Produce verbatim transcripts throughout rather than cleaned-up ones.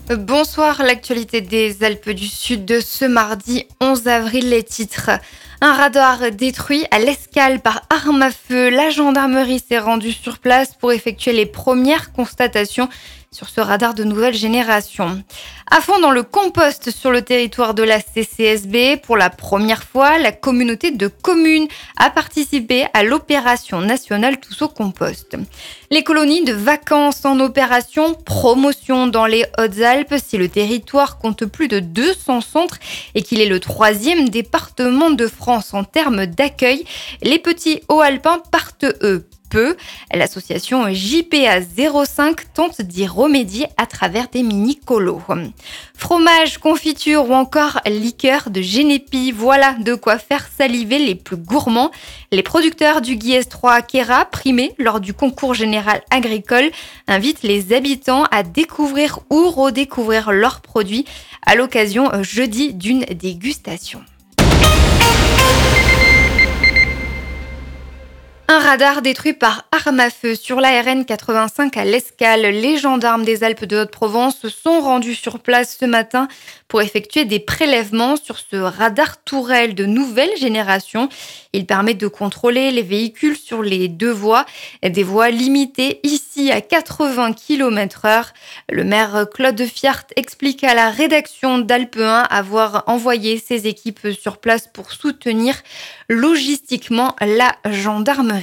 Bonsoir, l'actualité des Alpes du Sud de ce mardi onze avril, les titres. Un radar détruit à l'Escale par arme à feu. La gendarmerie s'est rendue sur place pour effectuer les premières constatations sur ce radar de nouvelle génération. À fond dans le compost sur le territoire de la C C S B, pour la première fois, la communauté de communes a participé à l'opération nationale Tous au compost. Les colonies de vacances en opération, promotion dans les Hautes-Alpes. Si le territoire compte plus de deux cents centres et qu'il est le troisième département de France en termes d'accueil, les petits Hauts-Alpins partent eux peu. L'association J P A zéro cinq tente d'y remédier à travers des mini-colos. Fromage, confiture ou encore liqueur de Génépi, voilà de quoi faire saliver les plus gourmands. Les producteurs du Guiers trois Queyras, primés lors du concours général agricole, invitent les habitants à découvrir ou redécouvrir leurs produits à l'occasion jeudi d'une dégustation. Un radar détruit par arme à feu sur l'A R N quatre-vingt-cinq à l'Escale. Les gendarmes des Alpes de Haute-Provence se sont rendus sur place ce matin pour effectuer des prélèvements sur ce radar tourelle de nouvelle génération. Il permet de contrôler les véhicules sur les deux voies, des voies limitées ici à quatre-vingts kilomètres heure. Le maire Claude Fiart explique à la rédaction d'Alpe un avoir envoyé ses équipes sur place pour soutenir logistiquement la gendarmerie.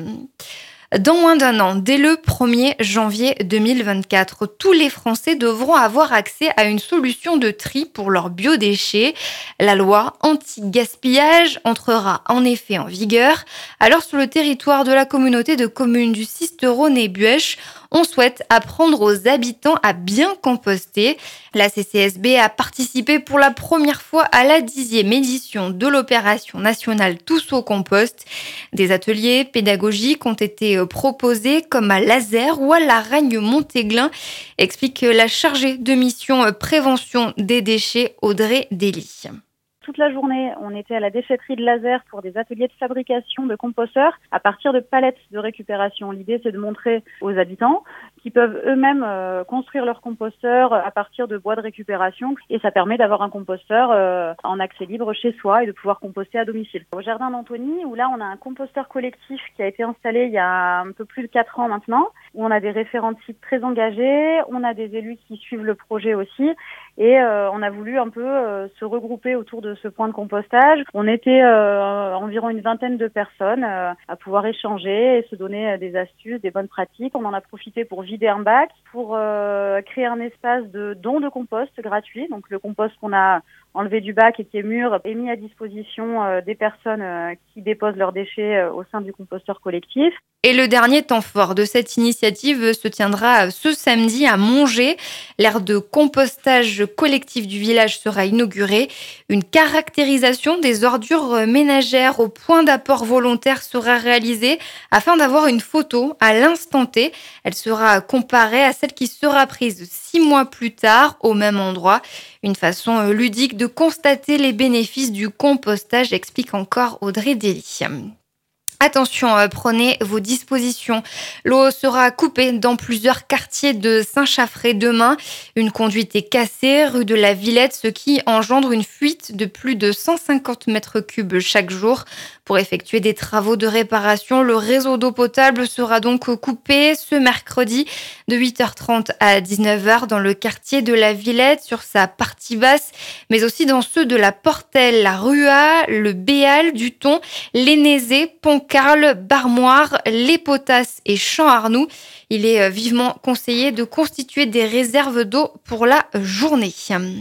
Dans moins d'un an, dès le premier janvier deux mille vingt-quatre, tous les Français devront avoir accès à une solution de tri pour leurs biodéchets. La loi anti-gaspillage entrera en effet en vigueur. Alors, sur le territoire de la communauté de communes du Sisteron-et-Buëch, on souhaite apprendre aux habitants à bien composter. La C C S B a participé pour la première fois à la dixième édition de l'opération nationale Tous au compost. Des ateliers pédagogiques ont été proposés comme à Lazare ou à la Ragne-Montéglin, explique la chargée de mission prévention des déchets Audrey Dely. Toute la journée, on était à la déchetterie de Lazare pour des ateliers de fabrication de composteurs à partir de palettes de récupération. L'idée, c'est de montrer aux habitants qu'ils peuvent eux-mêmes euh, construire leur composteur à partir de bois de récupération et ça permet d'avoir un composteur euh, en accès libre chez soi et de pouvoir composter à domicile. Au jardin d'Antony, où là, on a un composteur collectif qui a été installé il y a un peu plus de quatre ans maintenant, où on a des référents de site très engagés, on a des élus qui suivent le projet aussi et euh, on a voulu un peu euh, se regrouper autour de ce point de compostage. On était euh, environ une vingtaine de personnes euh, à pouvoir échanger et se donner euh, des astuces, des bonnes pratiques. On en a profité pour vider un bac, pour euh, créer un espace de don de compost gratuit. Donc le compost qu'on a enlevé du bac et qui est mûr est mis à disposition euh, des personnes euh, qui déposent leurs déchets euh, au sein du composteur collectif. Et le dernier temps fort de cette initiative se tiendra ce samedi à Montgé. L'aire de compostage collectif du village sera inaugurée. Une caractérisation des ordures ménagères au point d'apport volontaire sera réalisée afin d'avoir une photo à l'instant T. Elle sera comparée à celle qui sera prise six mois plus tard au même endroit. Une façon ludique de constater les bénéfices du compostage, explique encore Audrey Dely. Attention, prenez vos dispositions. L'eau sera coupée dans plusieurs quartiers de Saint-Chaffré demain. Une conduite est cassée rue de la Villette, ce qui engendre une fuite de plus de cent cinquante mètres cubes chaque jour. Pour effectuer des travaux de réparation, le réseau d'eau potable sera donc coupé ce mercredi de huit heures trente à dix-neuf heures dans le quartier de la Villette sur sa partie basse, mais aussi dans ceux de la Portelle, la Rua, le Béal, Duton, l'Énézé, Pont-Carle, Barmoire, Les Potasses et Champ-Arnoux. Il est vivement conseillé de constituer des réserves d'eau pour la journée.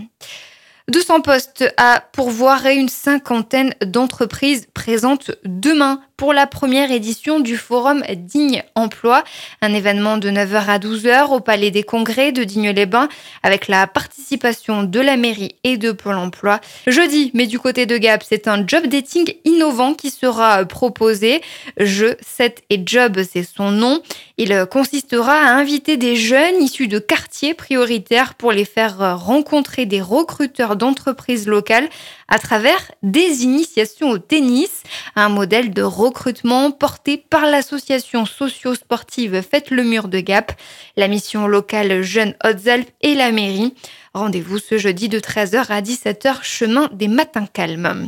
deux cents postes à pourvoir et une cinquantaine d'entreprises présentes demain pour la première édition du Forum Digne Emploi, un événement de neuf heures à douze heures au Palais des Congrès de Digne-les-Bains avec la participation de la mairie et de Pôle emploi. Jeudi, mais du côté de Gap, c'est un job dating innovant qui sera proposé. Je, Set et Job, c'est son nom. Il consistera à inviter des jeunes issus de quartiers prioritaires pour les faire rencontrer des recruteurs d'entreprises locales à travers des initiations au tennis, un modèle de recrutement porté par l'association socio-sportive Faites le Mur de Gap, la mission locale Jeunes Hautes-Alpes et la mairie. Rendez-vous ce jeudi de treize heures à dix-sept heures, chemin des Matins Calmes.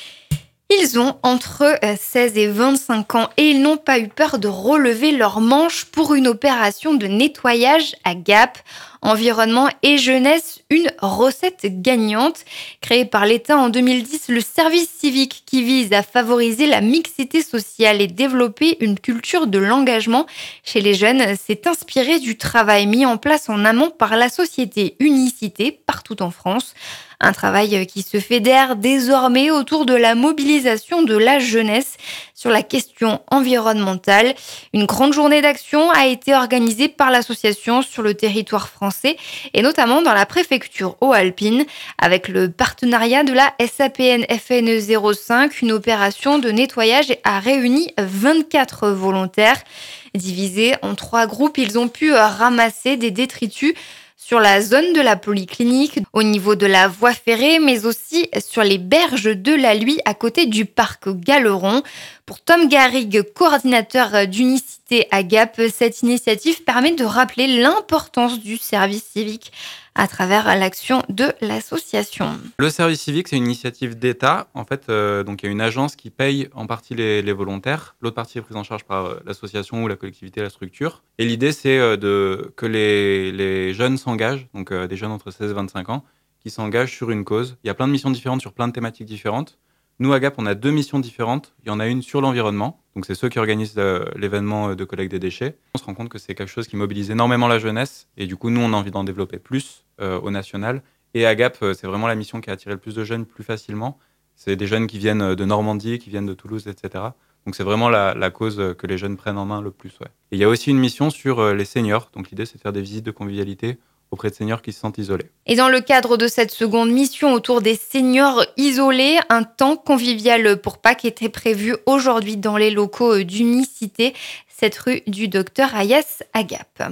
Ils ont entre seize et vingt-cinq ans et ils n'ont pas eu peur de relever leurs manches pour une opération de nettoyage à Gap. Environnement et jeunesse, une recette gagnante. Créé par l'État en deux mille dix, le service civique qui vise à favoriser la mixité sociale et développer une culture de l'engagement chez les jeunes s'est inspiré du travail mis en place en amont par la société Unicité partout en France. Un travail qui se fédère désormais autour de la mobilisation de la jeunesse sur la question environnementale. Une grande journée d'action a été organisée par l'association sur le territoire français et notamment dans la préfecture haut-alpine avec le partenariat de la S A P N F N zéro cinq. Une opération de nettoyage a réuni vingt-quatre volontaires. Divisés en trois groupes, ils ont pu ramasser des détritus sur la zone de la polyclinique, au niveau de la voie ferrée, mais aussi sur les berges de la Luye à côté du parc Galeron. Pour Tom Garrigue, coordinateur d'Unicité à Gap, cette initiative permet de rappeler l'importance du service civique à travers l'action de l'association. Le service civique, c'est une initiative d'État. En fait, euh, donc il y a une agence qui paye en partie les, les volontaires. L'autre partie est prise en charge par euh, l'association ou la collectivité, la structure. Et l'idée, c'est euh, de, que les, les jeunes s'engagent, donc euh, des jeunes entre seize et vingt-cinq ans, qui s'engagent sur une cause. Il y a plein de missions différentes sur plein de thématiques différentes. Nous, à Gap, on a deux missions différentes. Il y en a une sur l'environnement. Donc, c'est ceux qui organisent euh, l'événement de collecte des déchets. On se rend compte que c'est quelque chose qui mobilise énormément la jeunesse. Et du coup, nous, on a envie d'en développer plus euh, au national. Et à Gap, euh, c'est vraiment la mission qui a attiré le plus de jeunes plus facilement. C'est des jeunes qui viennent de Normandie, qui viennent de Toulouse, et cetera. Donc, c'est vraiment la, la cause que les jeunes prennent en main le plus. Ouais. Et il y a aussi une mission sur euh, les seniors. Donc, l'idée, c'est de faire des visites de convivialité auprès de seniors qui se sentent isolés. Et dans le cadre de cette seconde mission autour des seniors isolés, un temps convivial pour Pâques était prévu aujourd'hui dans les locaux d'Unicité, cette rue du Docteur Ayas à Gap.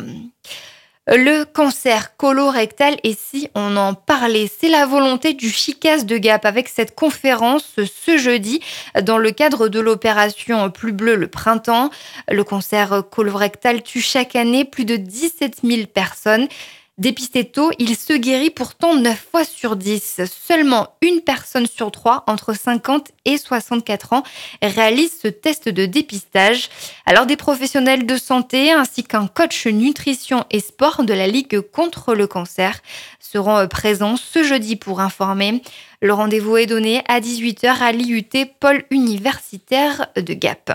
Le cancer colorectal, et si on en parlait, c'est la volonté du Chicas de Gap avec cette conférence ce jeudi dans le cadre de l'opération Plus Bleu le printemps. Le cancer colorectal tue chaque année plus de dix-sept mille personnes. Dépisté tôt, il se guérit pourtant neuf fois sur dix. Seulement une personne sur trois, entre cinquante et soixante-quatre ans, réalise ce test de dépistage. Alors des professionnels de santé ainsi qu'un coach nutrition et sport de la Ligue contre le cancer seront présents ce jeudi pour informer. Le rendez-vous est donné à dix-huit heures à l'I U T Pôle universitaire de Gap.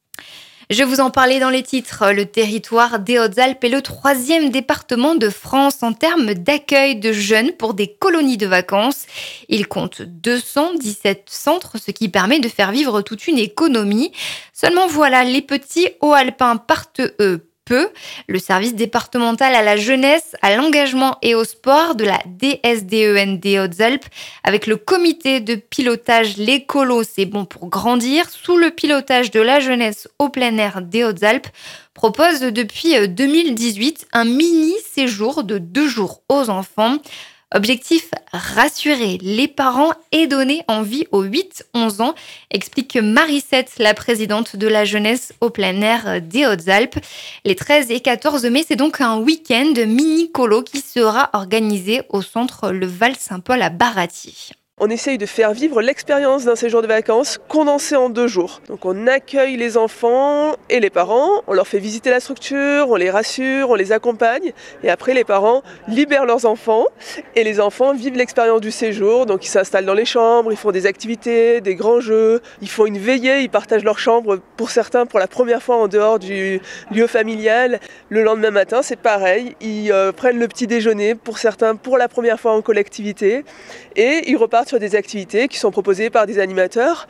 Je vous en parlais dans les titres. Le territoire des Hautes-Alpes est le troisième département de France en termes d'accueil de jeunes pour des colonies de vacances. Il compte deux cent dix-sept centres, ce qui permet de faire vivre toute une économie. Seulement voilà, les petits Hauts-Alpins partent eux peu. Le service départemental à la jeunesse, à l'engagement et au sport de la D S D E N des Hautes-Alpes, avec le comité de pilotage L'écolo, c'est bon pour grandir, sous le pilotage de la jeunesse au plein air des Hautes-Alpes, propose depuis deux mille dix-huit un mini-séjour de deux jours aux enfants. Objectif, rassurer les parents et donner envie aux huit onze ans, explique Marie-Sette, la présidente de la jeunesse au plein air des Hautes-Alpes. Les treize et quatorze mai, c'est donc un week-end mini-colo qui sera organisé au centre Le Val-Saint-Paul à Baraty. On essaye de faire vivre l'expérience d'un séjour de vacances condensé en deux jours. Donc on accueille les enfants et les parents, on leur fait visiter la structure, on les rassure, on les accompagne. Et après les parents libèrent leurs enfants et les enfants vivent l'expérience du séjour. Donc ils s'installent dans les chambres, ils font des activités, des grands jeux, ils font une veillée, ils partagent leur chambre pour certains pour la première fois en dehors du lieu familial. Le lendemain matin c'est pareil, ils euh, prennent le petit déjeuner pour certains pour la première fois en collectivité et ils repartent sur des activités qui sont proposées par des animateurs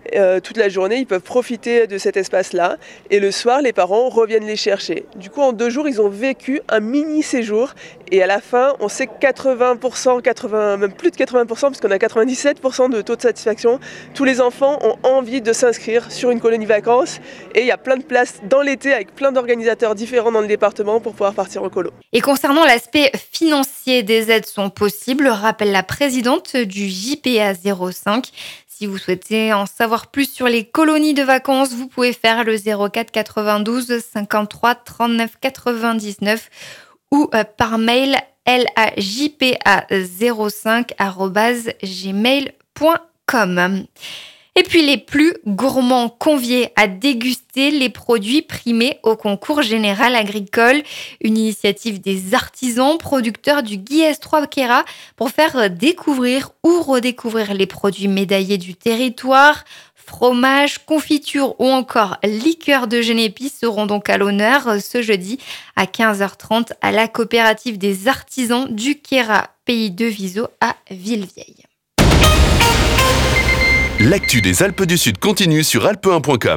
Euh, toute la journée, ils peuvent profiter de cet espace-là. Et le soir, les parents reviennent les chercher. Du coup, en deux jours, ils ont vécu un mini-séjour. Et à la fin, on sait que quatre-vingts pour cent, quatre-vingts, même plus de quatre-vingts pour cent, puisqu'on a quatre-vingt-dix-sept pour cent de taux de satisfaction. Tous les enfants ont envie de s'inscrire sur une colonie vacances. Et il y a plein de places dans l'été avec plein d'organisateurs différents dans le département pour pouvoir partir en colo. Et concernant l'aspect financier, des aides sont possibles, rappelle la présidente du J P A zéro cinq. Si vous souhaitez en savoir plus sur les colonies de vacances, vous pouvez faire le zéro quatre quatre-vingt-douze cinquante-trois trente-neuf quatre-vingt-dix-neuf ou par mail l a j p a zéro cinq arobase gmail point com. Et puis les plus gourmands conviés à déguster les produits primés au concours général agricole, une initiative des artisans producteurs du Guy S trois Queyras pour faire découvrir ou redécouvrir les produits médaillés du territoire. Fromage, confiture ou encore liqueur de Genépi seront donc à l'honneur ce jeudi à quinze heures trente à la coopérative des artisans du Queyras, pays de Viso à Villevieille. L'actu des Alpes du Sud continue sur alpe un point com.